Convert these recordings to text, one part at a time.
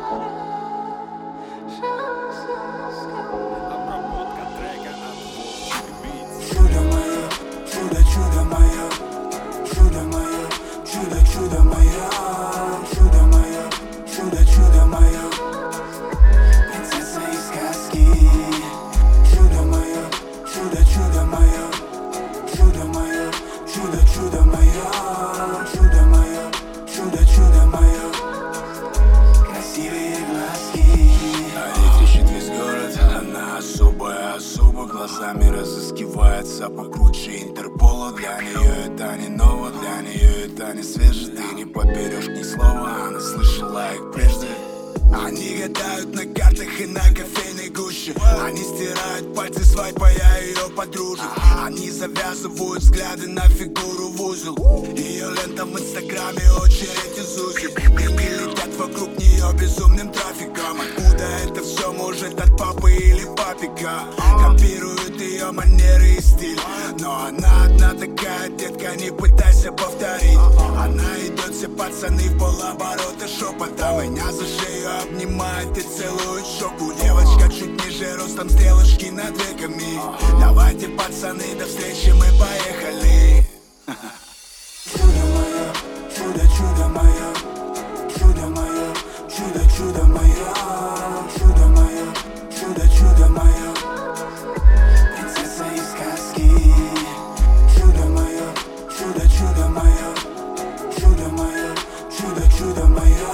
Обработка трека от Чудо мое, чудо мое, чудо мое, чудо мое, чудо мое, чудо мое, принцесса из сказки. Чудо мое, чудо мое, чудо мое, чудо мое, чудо мое, чудо мое, красивые глазки. Олег ищет весь город, она особо глазами разыскивается покруче Интерпола. Для нее это не ново, для нее это не свеже. Ты не подберешь ни слова, она слышала их прежде. Они гадают на картах и на кофейной гуще. Они стирают пальцы свайпая ее подружек. Они завязывают взгляды на фигуру в узел. Ее лента в инстаграме очередь из узел. Деньги летят вокруг нее безумным трафиком. Откуда это все может от папы или папика? Копируют ее манеры и стиль. Но она одна такая, детка, не пытайся повторить. Она идет, все пацаны в полоборота шепотом. Меня за шею обнимает и целует щеку. Девочка чуть ниже ростом, стрелочки над веками. Давайте, пацаны, до встречи, мы поехали. Чудо мое, чудо мое, чудо мое, чудо мое, чудо мое, чудо мое, принцесса из сказки. Чудо мое, чудо мое, чудо мое, чудо мое,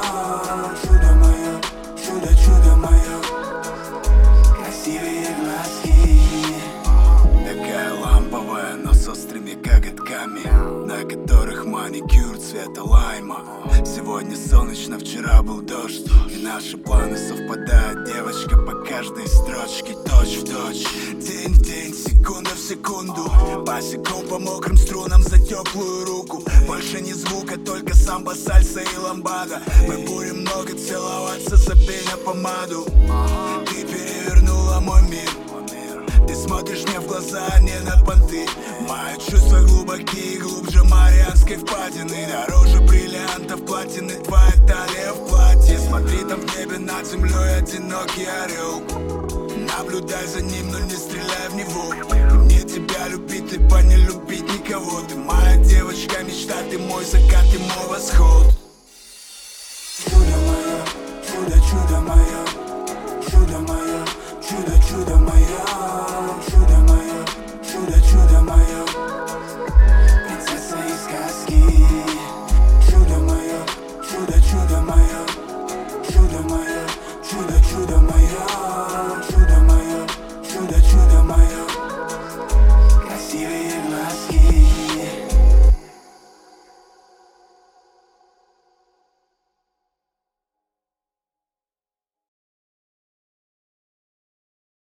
чудо мое, красивые глазки. Такая ламповая, но с острыми коготками, на которых маникюр цвета лайма. Сегодня солнечно, вчера был дождь, и наши планы совпадают. Девочка по каждой строчке точь в точь, день в день, секунда в секунду. Босиком по мокрым струнам за теплую руку. Больше ни звука, только самбо, сальса и ламбада. Мы будем много целоваться, забей на помаду. Ты перевернула мой мир. Ты смотришь мне в глаза, а не на понты. Мои чувства глубокие, глубже Марианской впадины. Дороже бриллиантов, платины, твоя талия в платье. Смотри, там в небе над землей одинокий орел. Наблюдай за ним, но не стреляй в него. И мне тебя любить, либо не любить никого. Ты моя девочка, мечта, ты мой закат и мой восход.